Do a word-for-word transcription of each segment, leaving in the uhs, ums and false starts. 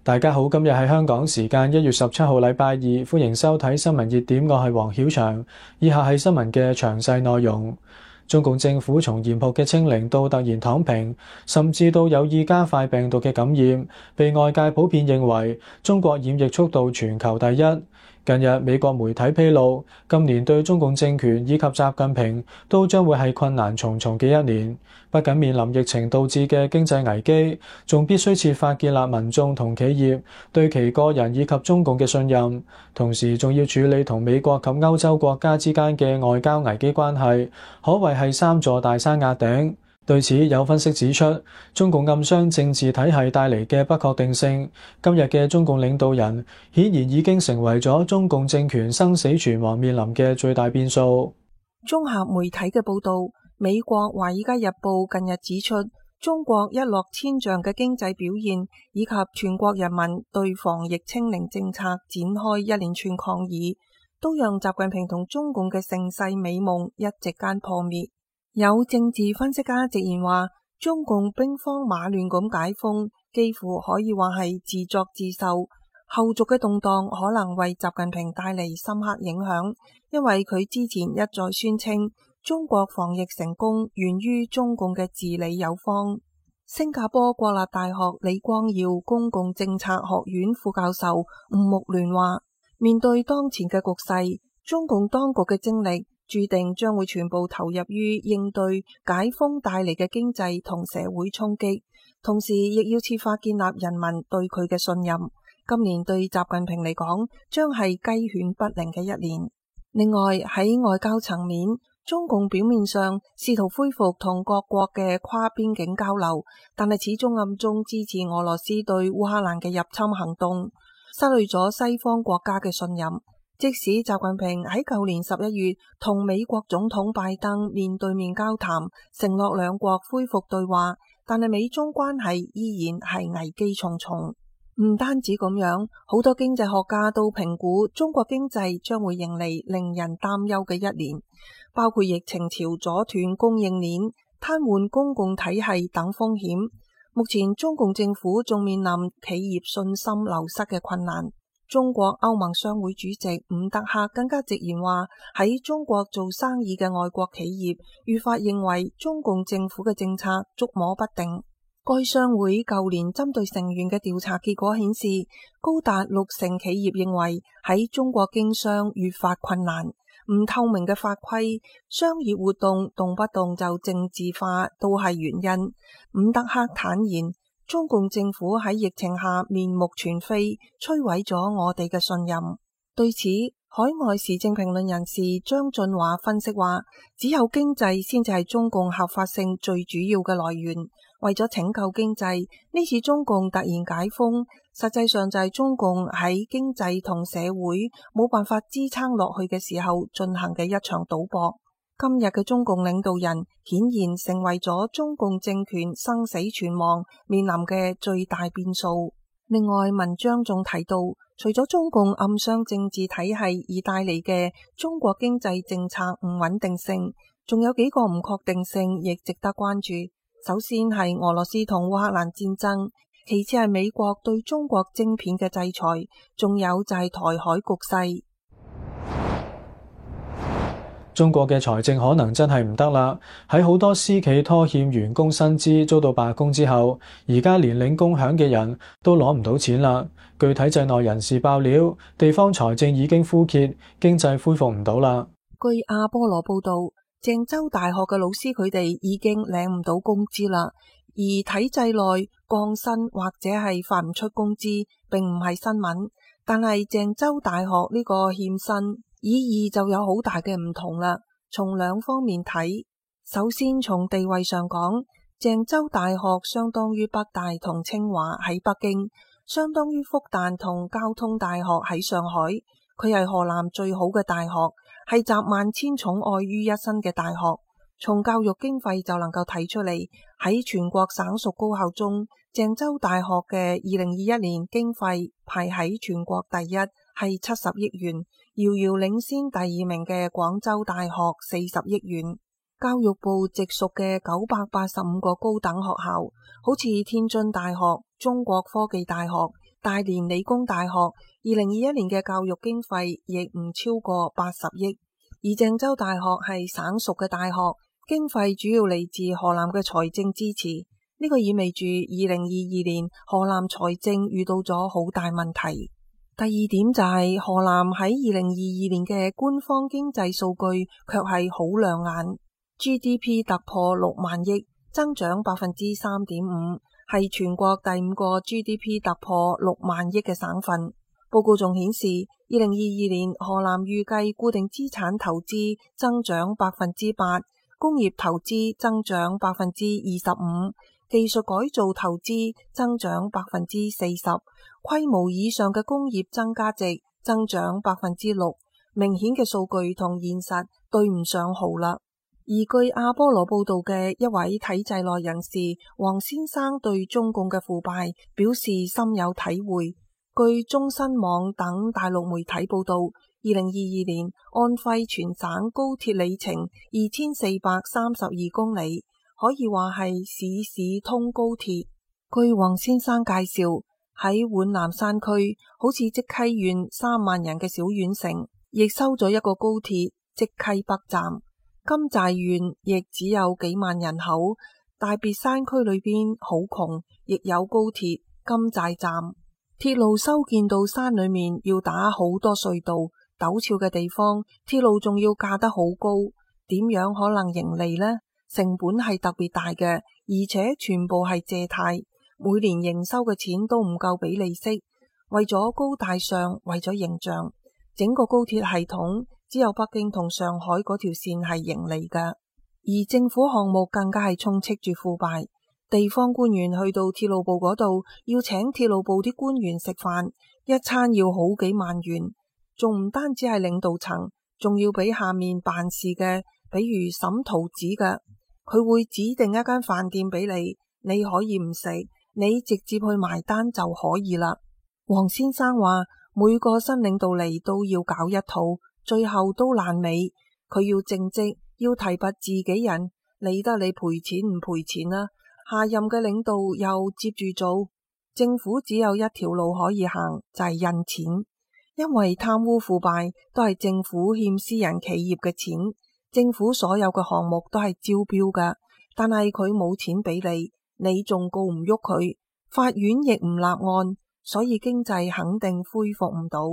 大家好，今日係香港時間一月十七號禮拜二，歡迎收睇新聞熱點，我係黃曉翔。以下係新聞嘅詳細內容。中共政府從嚴酷嘅清零到突然躺平，甚至到有意加快病毒嘅感染，被外界普遍認為中國染疫速度全球第一。近日美國媒體披露，今年對中共政權以及習近平都將會係困難重重嘅一年，不僅面臨疫情導致嘅經濟危機，仲必須設法建立民眾同企業對其個人以及中共嘅信任，同時仲要處理同美國及歐洲國家之間嘅外交危機關係，可謂係三座大山壓頂。對此，有分析指出，中共暗箱政治體系帶嚟嘅不確定性，今日嘅中共領導人顯然已經成為咗中共政權生死存亡面臨嘅最大變數。 綜合媒體嘅報道，美國《華爾街日報》近日指出，中國一落千丈嘅經濟表現，以及全國人民對防疫清零政策展開一連串抗議，都讓習近平同中共嘅盛世美夢一夕間破滅。有政治分析家直言話，中共兵荒馬亂咁解封，幾乎可以話係自作自受。後續嘅動盪可能為習近平帶嚟深刻影響，因為佢之前一再宣稱中國防疫成功源於中共嘅治理有方。新加坡國立大學李光耀公共政策學院副教授吳木聯話，面對當前嘅局勢，中共當局嘅精力注定將會全部投入於應對解封帶嚟嘅經濟同社會衝擊，同時亦要設法建立人民對佢嘅信任。今年對習近平嚟講，將係雞犬不寧嘅一年。另外喺外交層面，中共表面上試圖恢復同各國嘅跨邊境交流，但係始終暗中支持俄羅斯對烏克蘭嘅入侵行動，失去咗西方國家嘅信任。即使習近平喺舊年十一月同美國總統拜登面對面交談，承諾兩國恢復對話，但係美中關係依然係危機重重。唔單止咁樣，好多經濟學家都評估中國經濟將會迎嚟令人擔憂嘅一年，包括疫情潮阻斷供應鏈、癱瘓公共體系等風險。目前中共政府仲面臨企業信心流失嘅困難。中國歐盟商會主席伍德克更加直言話，喺中國做生意嘅外國企業愈發認為中共政府嘅政策捉摸不定。該商會舊年針對成員嘅調查結果顯示，高達六成企業認為喺中國經商愈發困難，唔透明嘅法規、商業活動動不動就政治化都係原因。伍德克坦言，中共政府喺疫情下面目全非，摧毀咗我哋嘅信任。對此，海外時政評論人士張俊華分析話，只有經濟先至係中共合法性最主要嘅來源。為咗拯救經濟，呢次中共突然解封，實際上就係中共喺經濟同社會冇辦法支撐落去嘅時候進行嘅一場賭博。今日嘅中共領導人顯然成為咗中共政權生死存亡面臨嘅最大變數。另外，文章仲提到，除咗中共暗箱政治體系而帶嚟嘅中國經濟政策唔穩定性，仲有幾個唔確定性亦值得關注。首先係俄羅斯同烏克蘭戰爭，其次係美國對中國晶片嘅制裁，仲有就係台海局勢。 中國嘅財政可能真係唔得啦！喺好多私企拖欠員工薪資遭到罷工之後，而家連領工餉嘅人都攞唔到錢啦。據體制內人士爆料，地方財政已經枯竭，經濟恢復唔到啦。 據阿波羅報道，鄭州大學嘅老師佢哋已經領唔到工資啦，而體制內降薪或者係發唔出工資並唔係新聞，但係鄭州大學呢個欠薪意義就有好大嘅唔同啦。從兩方面睇，首先從地位上講，鄭州大學相當於北大同清華喺北京，相當於復旦同交通大學喺上海，佢係河南最好嘅大學，係集萬千寵愛於一身嘅大學。從教育經費就能夠睇出嚟，喺全國省屬高校中，鄭州大學嘅二零二一年經費排喺全國第一，係七十億元，遙遙領先第二名嘅廣州大學四十億元。教育部直屬嘅九百八十五個高等學校，好似天津大學、中國科技大學、 大連理工大學二零二一年嘅教育經費亦唔超過八十億，而鄭州大學係省屬嘅大學，經費主要嚟自河南嘅財政支持。呢個意味住二零二二年河南財政遇到咗好大問題。第二點就係河南喺二零二二年嘅官方經濟數據卻係好亮眼 ，G D P 突破六萬億，增長百分之三點五。係全國第五個 G D P 突破六萬億嘅省份。報告仲顯示，二零二二年河南預計固定資產投資增長百分之八，工業投資增長百分之二十五，技術改造投資增長百分之四十，規模以上嘅工業增加值增長百分之六。明顯嘅數據同現實對唔上號啦。而據阿波羅報道嘅一位體制內人士黃先生對中共嘅腐敗表示深有體會。據中新網等大陸媒體報道，二零二二年安徽全省高鐵里程二千四百三十二公里，可以話係市市通高鐵。據黃先生介紹，喺皖南山區，好似績溪縣三萬人嘅小縣城，亦修咗一個高鐵績溪北站。金寨縣亦只有幾萬人口，大別山區裏邊好窮，亦有高鐵金寨站。鐵路修建到山裏面要打好多隧道，陡峭嘅地方，鐵路仲要架得好高，點樣可能盈利呢？成本係特別大嘅，而且全部係借貸，每年營收嘅錢都唔夠俾利息。為咗高大上，為咗形象，整個高鐵系統只有北京同上海嗰條線係盈利嘅，而政府項目更加係充斥住腐敗。地方官員去到鐵路部嗰度，要請鐵路部啲官員食飯，一餐要好幾萬元，仲唔單止係領導層，仲要俾下面辦事嘅，比如審圖紙嘅，佢會指定一間飯店俾你，你可以唔食，你直接去埋單就可以啦。黃先生話，每個新領導嚟都要搞一套，最後都爛尾。佢要正職，要提拔自己人，理得你賠錢唔賠錢啦。下任嘅領導又接住做，政府只有一條路可以行，就係印錢。因為貪污腐敗都係政府欠私人企業嘅錢，政府所有嘅項目都係招標㗎，但係佢冇錢俾你，你仲告唔喐佢，法院亦唔立案，所以經濟肯定恢復唔到。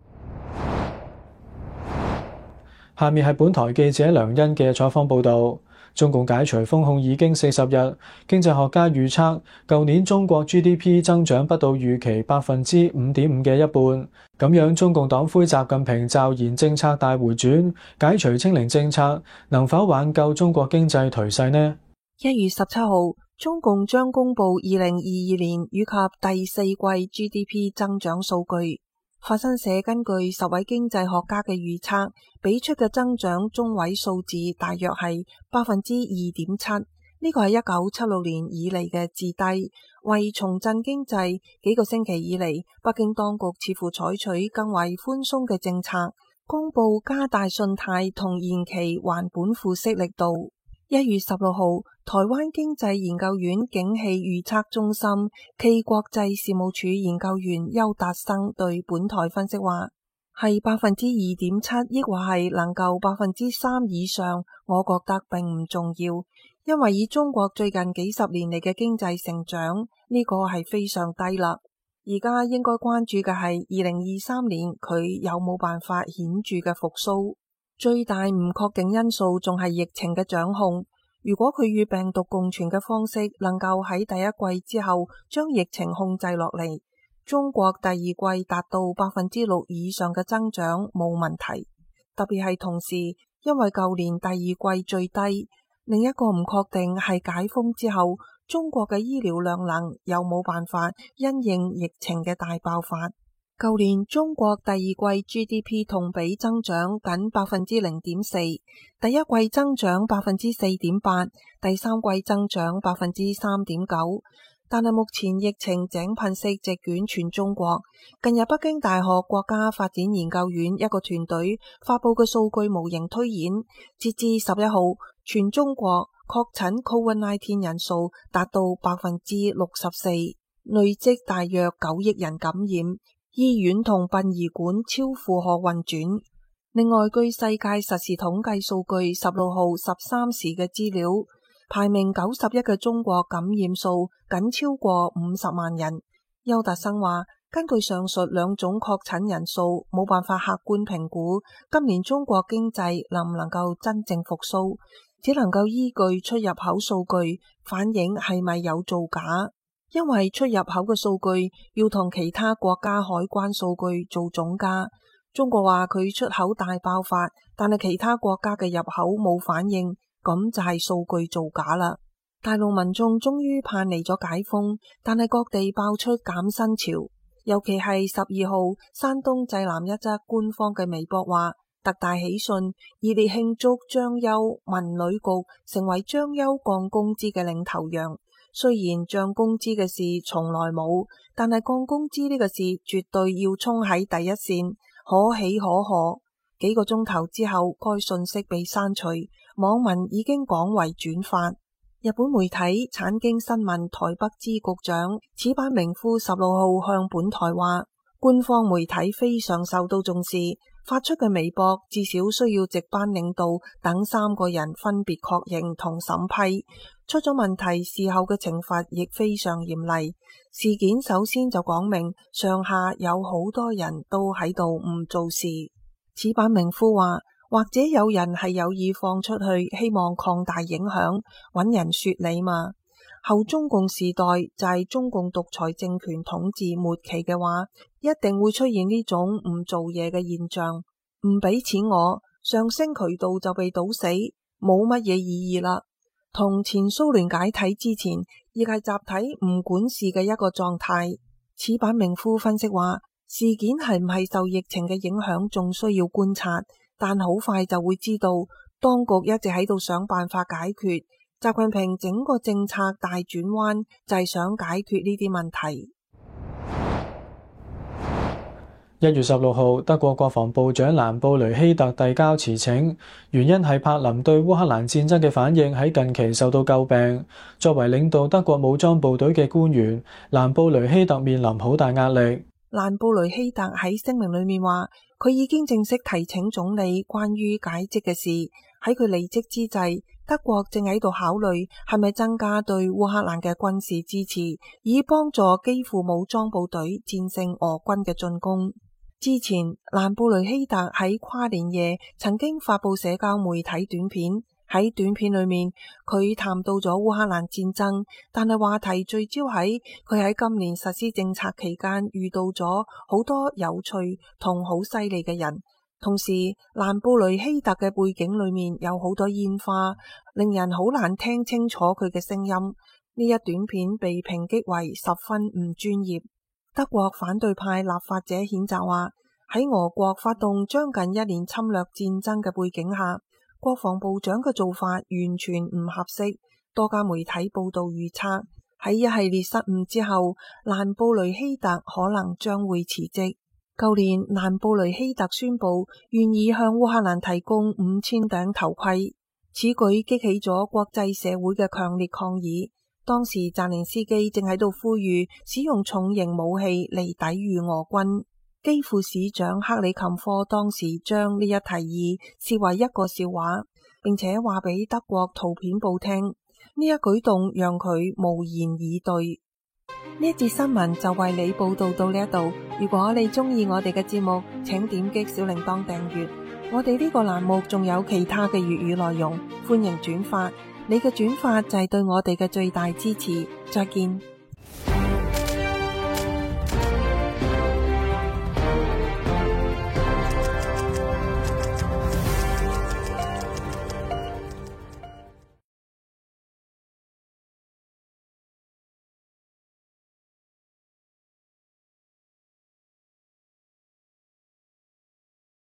下面係本台記者梁欣嘅採訪報導。中共解除封控已經四十日，經濟學家預測，舊年中國 G D P 增長不到預期百分之五點五嘅一半。咁樣，中共黨魁習近平驟然政策大回轉，解除清零政策，能否挽救中國經濟頹勢呢？ 一月十七號，中共將公布二零二二年以及第四季 G D P 增長數據。法新社根據十位經濟學家嘅預測，俾出嘅增長中位數字大約係百分之二點七，呢個係一九七六年以嚟嘅至低。為重振經濟，幾個星期以嚟，北京當局似乎採取更為寬鬆嘅政策，公布加大信貸同延期還本付息力度。一月十六號，台灣經濟研究院景氣預測中心暨國際事務處研究員邱達生對本台分析話，係百分之二點七，抑或係能夠百分之三以上，我覺得並唔重要，因為以中國最近幾十年嚟嘅經濟成長，呢個係非常低啦。而家應該關注嘅係二零二三年佢有冇辦法顯著嘅復甦。最大唔確定因素仲係疫情嘅掌控。如果佢與病毒共存嘅方式能夠喺第一季之後將疫情控制落嚟，中國第二季達到百分之六以上嘅增長冇問題。特別係同時，因為舊年第二季最低，另一個唔確定係解封之後，中國嘅醫療量能有冇辦法因應疫情嘅大爆發。舊年中國第二季 G D P 同比增長僅百分之零點四，第一季增長百分之四點八，第三季增長百分之三點九。但係目前疫情井噴式席捲全中國。近日北京大學國家發展研究院一個團隊發佈嘅數據模型推演，截至十一號，全中國確診 Covid 十九 人數達到百分之六十四。 累積大約九億人感染，醫院同殯儀館超負荷運轉。另外，據世界實時統計數據十六號十三時嘅資料，排名九十一嘅中國感染數僅超過五十萬人。邱達生話，根據上述兩種確診人數，冇辦法客觀評估今年中國經濟能唔能夠真正復甦，只能夠依據出入口數據反映係咪有造假。因為出入口嘅數據要同其他國家海關數據做總價。中國話佢出口大爆發，但係其他國家嘅入口冇反應，咁就係數據造假啦。大陸民眾終於盼嚟咗解封，但係各地爆出減薪潮，尤其係十二號山東濟南一則官方嘅微博話，特大喜訊，熱烈慶祝張優文旅局成為張優降工資嘅領頭羊。雖然漲工資嘅事從來冇，但係降工資呢個事絕對要衝喺第一線，可喜可賀。幾個鐘頭之後，該信息被刪除，網民已經廣為轉發。日本媒體產經新聞台北支局長矢板明夫十六號向本台話，官方媒體非常受到重視，發出嘅微博至少需要值班領導等三個人分別確認同審批。出咗問題，事後嘅懲罰亦非常嚴厲。事件首先就講明上下有好多人都喺度唔做事。矢板明夫話，或者有人係有意放出去，希望擴大影響，揾人說理嘛。後中共時代就係中共獨裁政權統治末期嘅話，一定會出現呢種唔做嘢嘅現象。唔俾錢我，上升渠道就被堵死，冇乜嘢意義啦。同前蘇聯解體之前，亦係集體唔管事嘅一個狀態。矢板明夫分析話，事件係唔係受疫情嘅影響，仲需要觀察，但好快就會知道，當局一直喺度想辦法解決。習近平整個政策大轉彎，就係想解決呢啲問題。 一月十六號，德國國防部長蘭布雷希特遞交辭呈，原因係柏林對烏克蘭戰爭嘅反應喺近期受到詬病。作為領導德國武裝部隊嘅官員，蘭布雷希特面臨好大壓力。 蘭布雷希特喺聲明裏面話，佢已經正式提請總理關於解職嘅事。喺佢離職之際，德國正喺度考慮係咪增加對烏克蘭嘅軍事支持，以幫助基輔武裝部隊戰勝俄軍嘅進攻。之前，蘭布雷希特喺跨年夜曾經發佈社交媒體短片，喺短片裏面佢談到咗烏克蘭戰爭，但係話題聚焦喺佢喺今年實施政策期間遇到咗好多有趣同好犀利嘅人。同時，蘭布雷希特嘅背景裏面有好多煙花，令人好難聽清楚佢嘅聲音。呢一短片被抨擊為十分唔專業。德國反對派立法者譴責話，喺俄國發動將近一年侵略戰爭嘅背景下，國防部長嘅做法完全唔合適。多家媒體報道預測，喺一系列失誤之後，蘭布雷希特可能將會辭職。舊年，蘭布雷希特宣布願意向烏克蘭提供五千頂頭盔，此舉激起咗國際社會嘅強烈抗議。當時澤連斯基正喺度呼籲使用重型武器嚟抵禦俄軍。基輔市長克里琴科當時將呢一提議視為一個笑話，並且話俾德國圖片報聽。呢一舉動讓佢無言以對。呢一節新聞就為你報道到呢一度。如果你中意我哋嘅節目，請點擊小鈴鐺訂閱。我哋呢個欄目仲有其他嘅粵語內容，歡迎轉發。你嘅轉發就係對我哋嘅最大支持。再見。